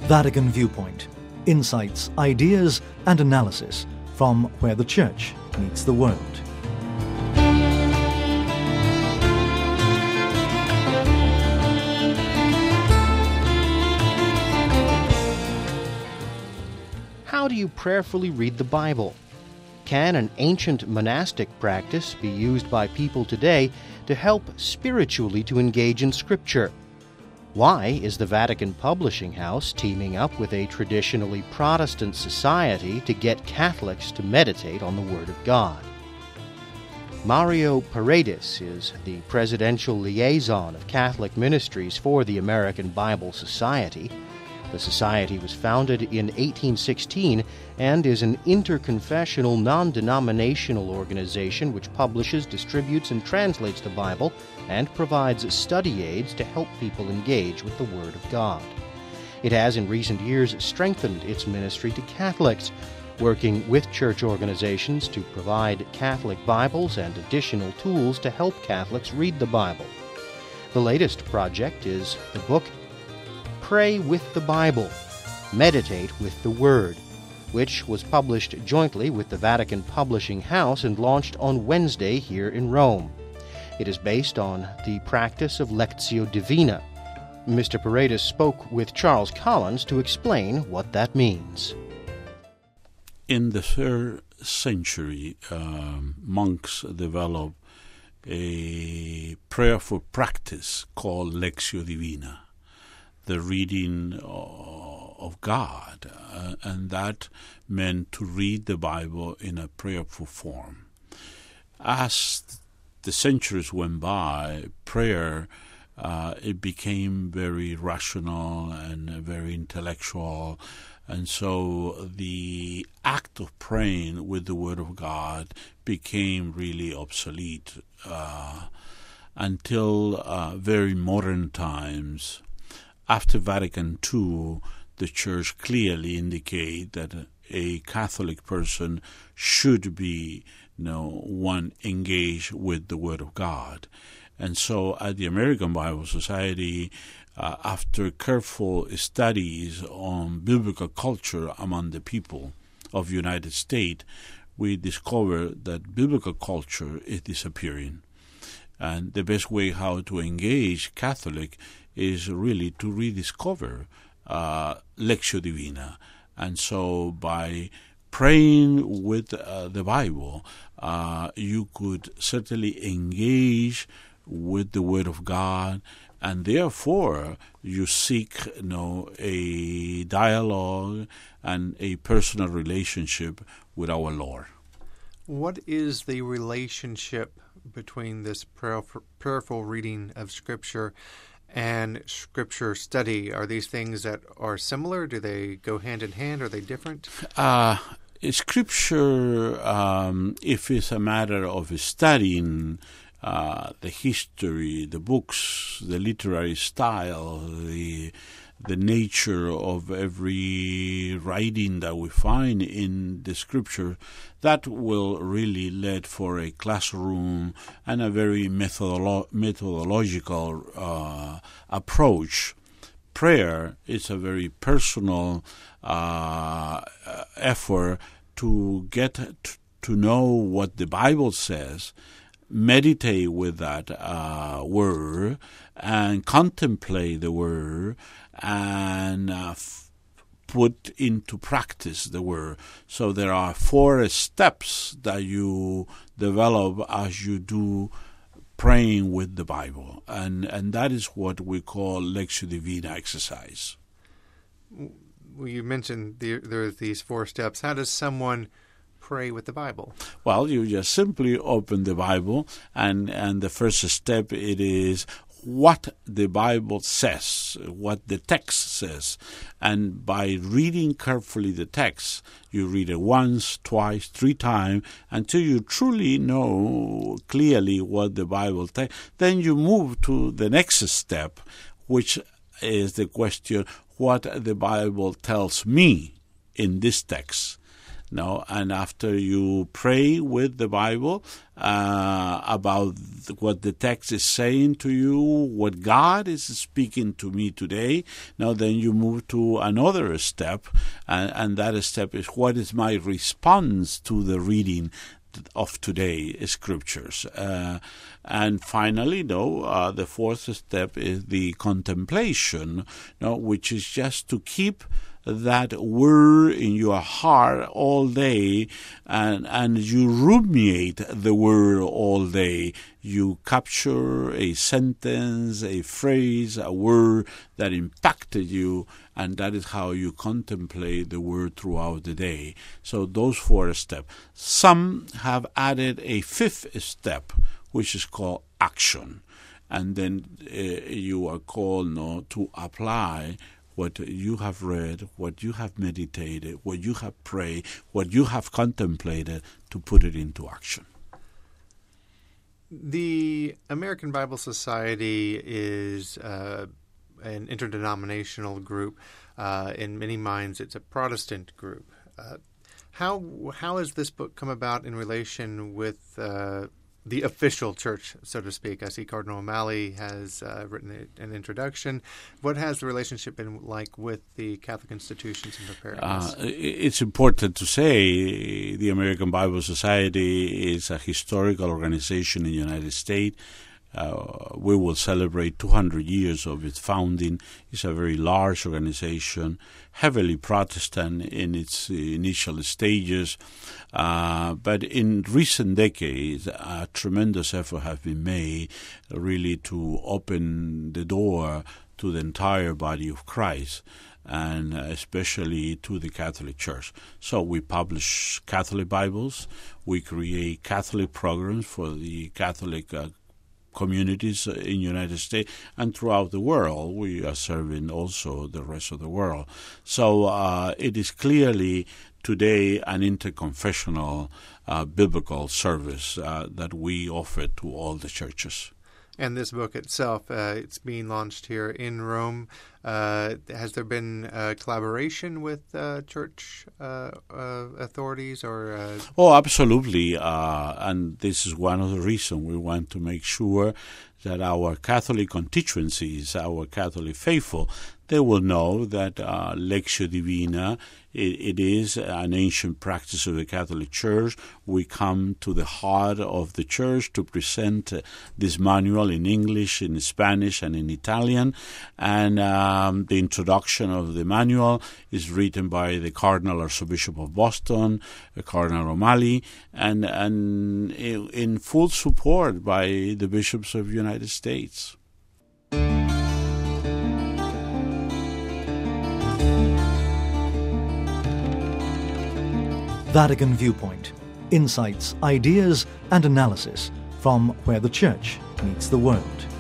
Vatican Viewpoint. Insights, ideas, and analysis from where the Church meets the world. How do you prayerfully read the Bible? Can an ancient monastic practice be used by people today to help spiritually to engage in Scripture? Why is the Vatican Publishing House teaming up with a traditionally Protestant society to get Catholics to meditate on the Word of God? Mario Paredes is the presidential liaison of Catholic Ministries for the American Bible Society. The society was founded in 1816 and is an interconfessional, non-denominational organization which publishes, distributes, and translates the Bible and provides study aids to help people engage with the Word of God. It has in recent years strengthened its ministry to Catholics, working with church organizations to provide Catholic Bibles and additional tools to help Catholics read the Bible. The latest project is the book Pray with the Bible, Meditate with the Word, which was published jointly with the Vatican Publishing House and launched on Wednesday here in Rome. It is based on the practice of Lectio Divina. Mr. Paredes spoke with Charles Collins to explain what that means. In the 3rd century, monks developed a prayerful practice called Lectio Divina, the reading of God, and that meant to read the Bible in a prayerful form. As the centuries went by, prayer it became very rational and very intellectual, and so the act of praying with the Word of God became really obsolete until very modern times. After Vatican II, the Church clearly indicated that a Catholic person should be, one engaged with the Word of God. And so at the American Bible Society, after careful studies on biblical culture among the people of the United States, we discovered that biblical culture is disappearing. And the best way how to engage Catholic is really to rediscover Lectio Divina. And so by praying with the Bible, you could certainly engage with the Word of God, and therefore you seek a dialogue and a personal relationship with our Lord. What is the relationship between this prayerful reading of Scripture and Scripture study? Are these things that are similar? Do they go hand in hand? Are they different? Scripture, if it's a matter of studying the history, the books, the literary style, the nature of every writing that we find in the Scripture, that will really lead for a classroom and a very methodological approach. Prayer is a very personal effort to get to know what the Bible says, meditate with that word, and contemplate the word, and put into practice the word. So there are 4 steps that you develop as you do praying with the Bible, and that is what we call Lectio Divina exercise. Well, you mentioned there are these 4 steps. How does someone pray with the Bible? Well, you just simply open the Bible, and the first step it is what the Bible says, what the text says. And by reading carefully the text, you read it once, twice, 3 times, until you truly know clearly what the Bible says. Then you move to the next step, which is the question, what the Bible tells me in this text. No, and after you pray with the Bible about what the text is saying to you, what God is speaking to me today, now then you move to another step, and that step is, what is my response to the reading of today's scriptures? And finally, the fourth step is the contemplation, which is just to keep that word in your heart all day, and you ruminate the word all day. You capture a sentence, a phrase, a word that impacted you, and that is how you contemplate the word throughout the day. So those 4 steps. Some have added a 5th step, which is called action. And then you are called to apply what you have read, what you have meditated, what you have prayed, what you have contemplated, to put it into action. The American Bible Society is an interdenominational group. In many minds, it's a Protestant group. How has this book come about in relation with the official church, so to speak? I see Cardinal O'Malley has written an introduction. What has the relationship been like with the Catholic institutions in preparedness? It's important to say the American Bible Society is a historical organization in the United States. We will celebrate 200 years of its founding. It's a very large organization, heavily Protestant in its initial stages. But in recent decades, a tremendous effort has been made really to open the door to the entire body of Christ, and especially to the Catholic Church. So we publish Catholic Bibles. We create Catholic programs for the Catholic communities in the United States and throughout the world. We are serving also the rest of the world. So it is clearly today an interconfessional biblical service that we offer to all the churches. And this book itself, it's being launched here in Rome. Has there been collaboration with church authorities? Oh, absolutely. And this is one of the reasons we want to make sure that our Catholic constituencies, our Catholic faithful, they will know that Lectio Divina, it is an ancient practice of the Catholic Church. We come to the heart of the Church to present this manual in English, in Spanish, and in Italian. And the introduction of the manual is written by the Cardinal Archbishop of Boston, Cardinal O'Malley, and in full support by the bishops of the United States. Vatican Viewpoint. Insights, ideas, and analysis from where the Church meets the world.